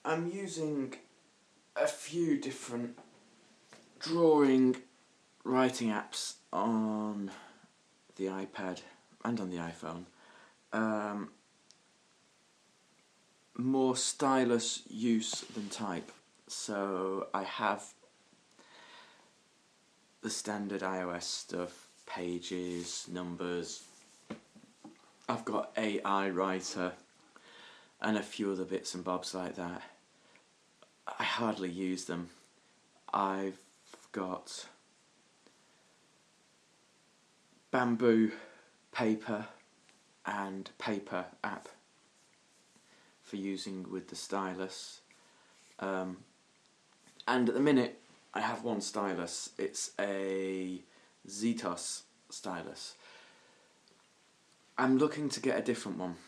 I'm using a few different drawing, writing apps on the iPad and on the iPhone. More stylus use than type. So I have the standard iOS stuff, pages, numbers. I've got AI Writer and a few other bits and bobs like that. I hardly use them. I've got Bamboo Paper and Paper app for using with the stylus. And at the minute I have one stylus. It's a Zetos stylus. I'm looking to get a different one.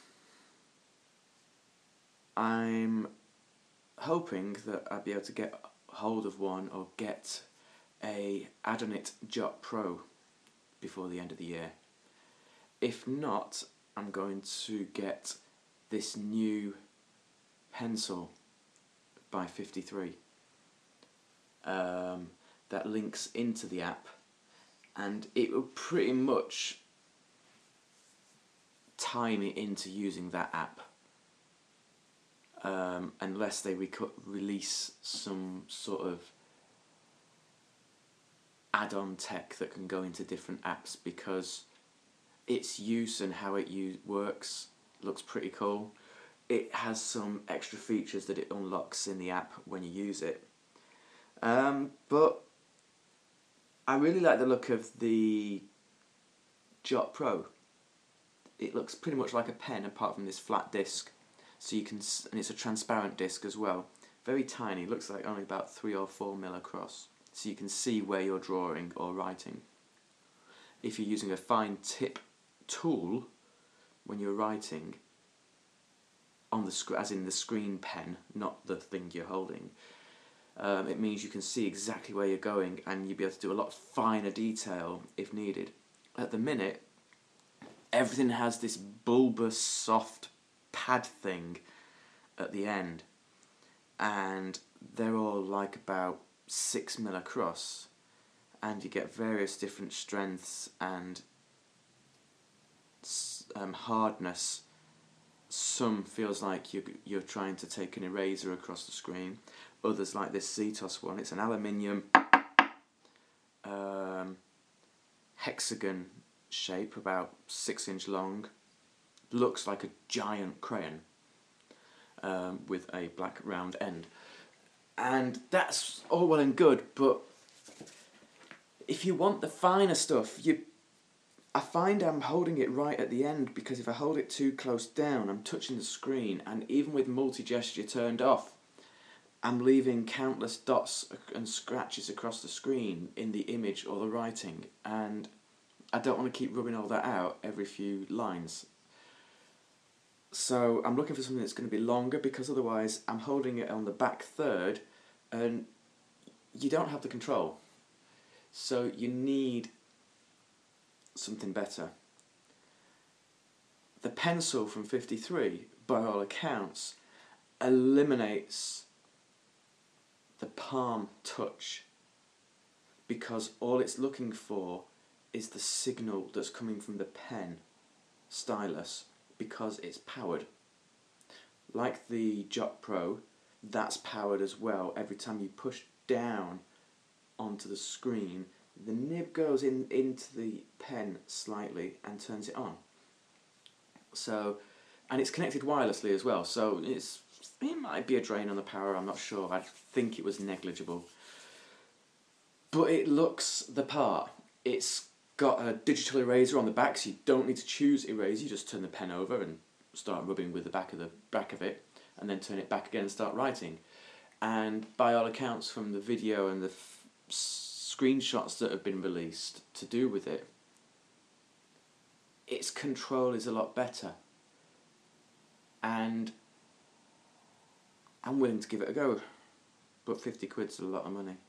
I'm hoping that I'll be able to get hold of one or get a Adonit Jot Pro before the end of the year. If not, I'm going to get this new pencil by 53 that links into the app, and it will pretty much tie me into using that app. Unless they release some sort of add-on tech that can go into different apps, because its use and how it works looks pretty cool. It has some extra features that it unlocks in the app when you use it. But I really like the look of the Jot Pro. It looks pretty much like a pen apart from this flat disc. So you can, and it's a transparent disc as well. Very tiny, looks like only about 3 or 4 mil across. So you can see where you're drawing or writing. If you're using a fine tip tool when you're writing on the as in the screen pen, not the thing you're holding, it means you can see exactly where you're going, and you'll be able to do a lot finer detail if needed. At the minute, everything has this bulbous, soft pad thing at the end, and they're all like about 6 mil across, and you get various different strengths and hardness. Some feels like you're trying to take an eraser across the screen. Others, like this Zetos one, it's an aluminium hexagon shape, about 6 inch long. Looks like a giant crayon with a black round end. And that's all well and good, but if you want the finer stuff, I find I'm holding it right at the end, because if I hold it too close down, I'm touching the screen, and even with multi-gesture turned off, I'm leaving countless dots and scratches across the screen in the image or the writing, and I don't want to keep rubbing all that out every few lines. So I'm looking for something that's going to be longer, because otherwise I'm holding it on the back third and you don't have the control. So you need something better. The pencil from 53, by all accounts, eliminates the palm touch, because all it's looking for is the signal that's coming from the pen stylus, because it's powered. Like the Jot Pro, that's powered as well. Every time you push down onto the screen, the nib goes into the pen slightly and turns it on. So, and it's connected wirelessly as well, so it might be a drain on the power, I'm not sure. I think it was negligible. But it looks the part. It's got a digital eraser on the back, so you don't need to choose eraser. You just turn the pen over and start rubbing with the back of it, and then turn it back again and start writing. And by all accounts from the video and the screenshots that have been released to do with it, its control is a lot better, and I'm willing to give it a go, but 50 quid's a lot of money.